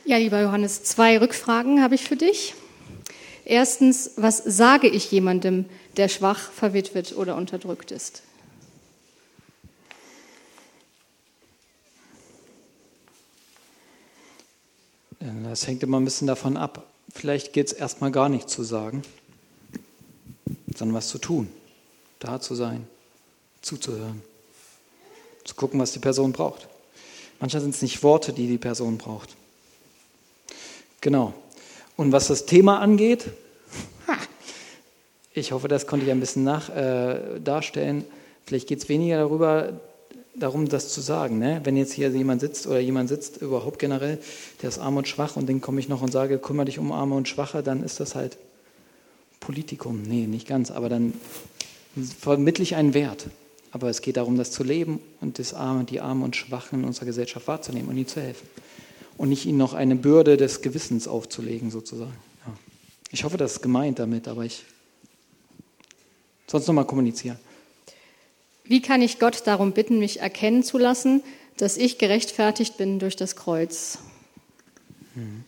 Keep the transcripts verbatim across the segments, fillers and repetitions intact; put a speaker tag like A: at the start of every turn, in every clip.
A: Ja, lieber Johannes, zwei Rückfragen habe ich für dich. Erstens, was sage ich jemandem, der schwach, verwitwet oder unterdrückt ist?
B: Das hängt immer ein bisschen davon ab. Vielleicht geht es erstmal gar nicht zu sagen, sondern was zu tun, da zu sein, zuzuhören, zu gucken, was die Person braucht. Manchmal sind es nicht Worte, die die Person braucht. Genau. Und was das Thema angeht, ich hoffe, das konnte ich ein bisschen nach, äh, darstellen. Vielleicht geht es weniger darüber, darum, das zu sagen. Ne? Wenn jetzt hier jemand sitzt oder jemand sitzt, überhaupt generell, der ist arm und schwach und dann komme ich noch und sage, kümmere dich um Arme und Schwache, dann ist das halt Politikum. Nee, nicht ganz, aber dann vermittle ich einen Wert. Aber es geht darum, das zu leben und das Arme, die Armen und Schwachen in unserer Gesellschaft wahrzunehmen und ihnen zu helfen. Und nicht ihnen noch eine Bürde des Gewissens aufzulegen, sozusagen. Ja. Ich hoffe, das ist gemeint damit, aber ich sonst nochmal kommunizieren.
A: Wie kann ich Gott darum bitten, mich erkennen zu lassen, dass ich gerechtfertigt bin durch das Kreuz?
B: Mhm.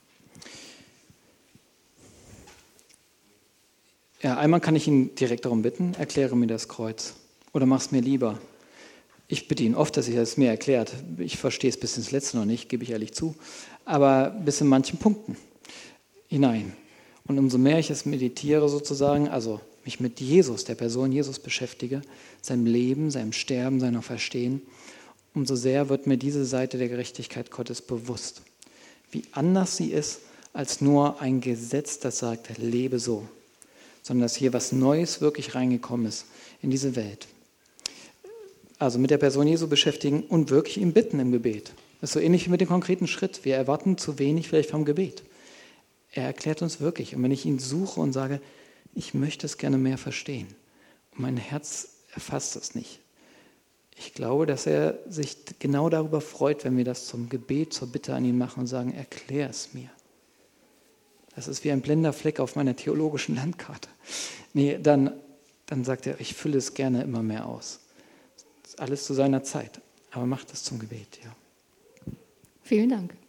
B: Ja, einmal kann ich ihn direkt darum bitten, erkläre mir das Kreuz oder mach es mir lieber. Ich bitte ihn oft, dass er es mir erklärt. Ich verstehe es bis ins Letzte noch nicht, gebe ich ehrlich zu, aber bis in manchen Punkten hinein. Und umso mehr ich es meditiere sozusagen, also mich mit Jesus, der Person Jesus beschäftige, seinem Leben, seinem Sterben, seiner Verstehen, umso sehr wird mir diese Seite der Gerechtigkeit Gottes bewusst. Wie anders sie ist, als nur ein Gesetz, das sagt, lebe so. Sondern dass hier was Neues wirklich reingekommen ist in diese Welt. Also mit der Person Jesu beschäftigen und wirklich ihm bitten im Gebet. Das ist so ähnlich wie mit dem konkreten Schritt. Wir erwarten zu wenig vielleicht vom Gebet. Er erklärt uns wirklich. Und wenn ich ihn suche und sage, ich möchte es gerne mehr verstehen, und mein Herz erfasst es nicht. Ich glaube, dass er sich genau darüber freut, wenn wir das zum Gebet, zur Bitte an ihn machen und sagen, erklär es mir. Das ist wie ein blinder Fleck auf meiner theologischen Landkarte. Nee, dann, dann sagt er, ich fülle es gerne immer mehr aus. Das ist alles zu seiner Zeit, aber macht es zum Gebet, ja.
A: Vielen Dank.